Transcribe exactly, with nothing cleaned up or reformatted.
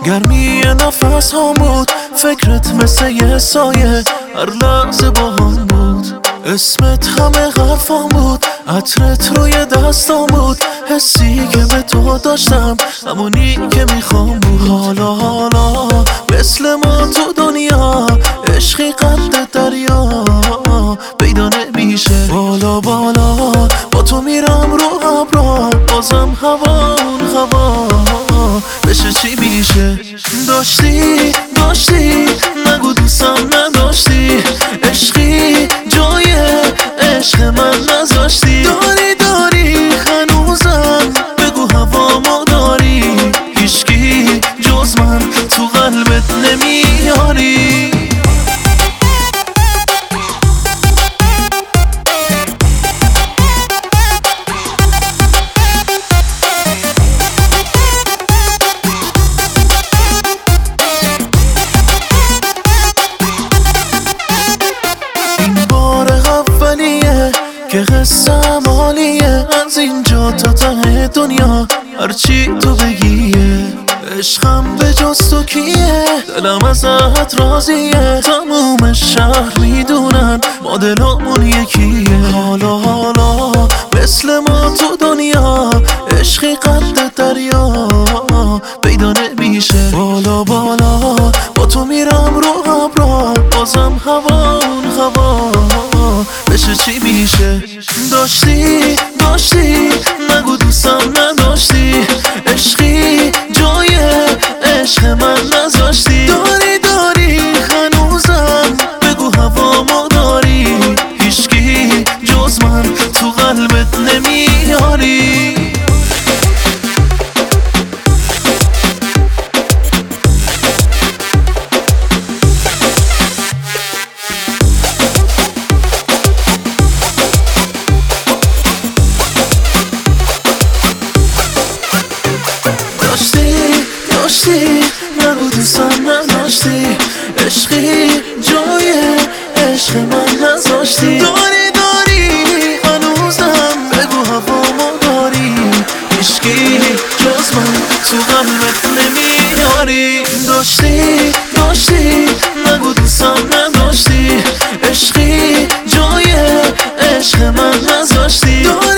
گرمی نفس ها بود، فکرت مثل یه سایه هر لحظه با هم بود. اسمت همه حرفام بود، عطرت روی دستام بود. حسی که به تو داشتم همونی که میخوام بود. حالا حالا مثل ما تو دنیا عشقی قد دریا پیدا نمیشه. بالا بالا با تو میرم رو ابرا، بازم هوا اون هوا بشه چی میشه. داشتی داشتی نگو دوستم نداشتی، عشقی جای عشق من نذاشتی. داری داری هنوزم بگو هوامو داری، هیچکی جز من تو قلبت نمیاری. که قصم حالیه از اینجا تا ته دنیا، هرچی تو بگیه. عشقم به جز تو کیه، دلم ازت راضیه. تموم شهر میدونن ما دلامون یکیه. حالا حالا مثل ما تو دنیا عشقی قد دریا پیدا نمیشه. بالا بالا با تو میرم رو ابرا، بازم هوا اون هوا بشه چی میشه. داشتی داشتی نگو دوستم نداشتی، عشقی جای عشق من نذاشتی. داری داری هنوزم بگو هوامو داری، هیچکی جز من تو قلبت نمیاری. نگو دوستم نداشتی، عشقی جای عشق من نذاشتی. داری داری هنوزم بگو هوامو داری، هیچکی جز من تو قلبت نمیاری. داشتی داشتی نگو دوستم نداشتی، عشقی جای عشق من نذاشتی.